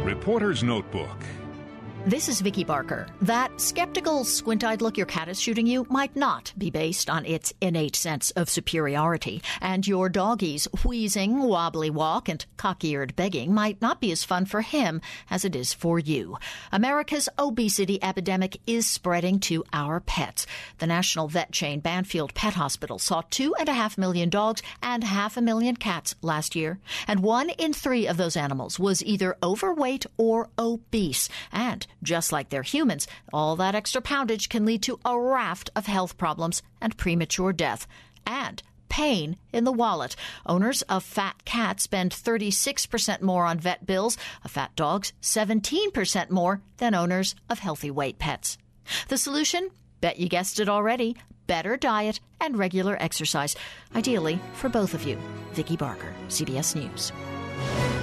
Reporter's Notebook. This is Vicki Barker. That skeptical, squint-eyed look your cat is shooting you might not be based on its innate sense of superiority, and your doggie's wheezing, wobbly walk and cock-eared begging might not be as fun for him as it is for you. America's obesity epidemic is spreading to our pets. The national vet chain Banfield Pet Hospital saw 2.5 million dogs and 500,000 cats last year, and 1 in 3 of those animals was either overweight or obese, and just like they're humans, all that extra poundage can lead to a raft of health problems and premature death. And pain in the wallet. Owners of fat cats spend 36% more on vet bills, of fat dogs 17% more than owners of healthy weight pets. The solution? Bet you guessed it already. Better diet and regular exercise. Ideally for both of you. Vicki Barker, CBS News.